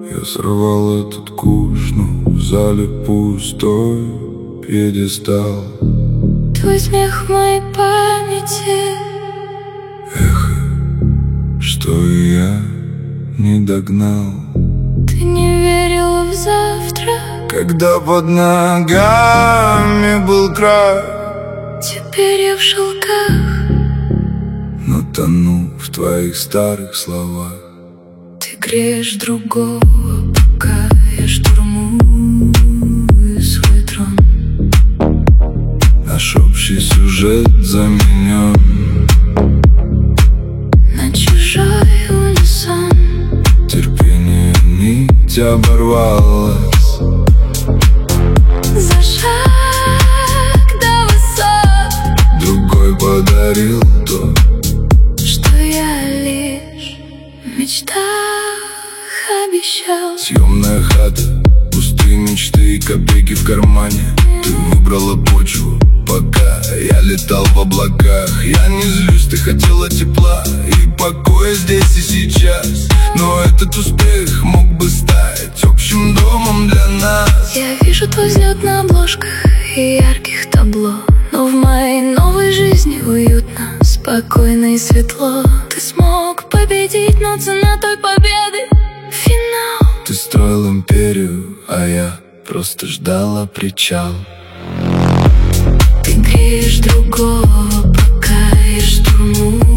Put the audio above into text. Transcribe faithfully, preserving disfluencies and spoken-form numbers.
Я сорвал этот куш, но в зале пустой пьедестал. Твой смех в моей памяти, Эхо, что и я не догнал. ты не верила в завтра, Когда под ногами был край, теперь я в шелках. но тону в твоих старых словах. Ты греешь другого, пока я штурмую свой трон. Наш общий сюжет заменен На чужой унисон. терпение, нить оборвалась. За шаг до высот, Другой подарил то, что я лишь в мечтах обещал. съемная хата, пустые мечты и копейки в кармане. Ты выбрала почву, пока я летал в облаках. Я не злюсь, ты хотела тепла и покоя здесь и сейчас. Но этот успех мог бы стать общим домом для нас. Я вижу твой взлет на обложках и ярких табло, но в моей новой жизни уютно, спокойно и светло. Ты смог победить, но цена той победы — финал. Ты строил империю, а я просто ждала причал. Ты греешь другого, пока я штурмую